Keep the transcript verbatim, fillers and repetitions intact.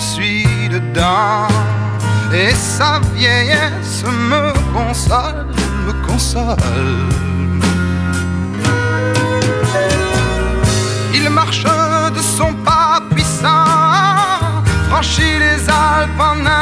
suis dedans. Et sa vieillesse me console, me console. Il marche de son pas puissant, franchit les Alpes en un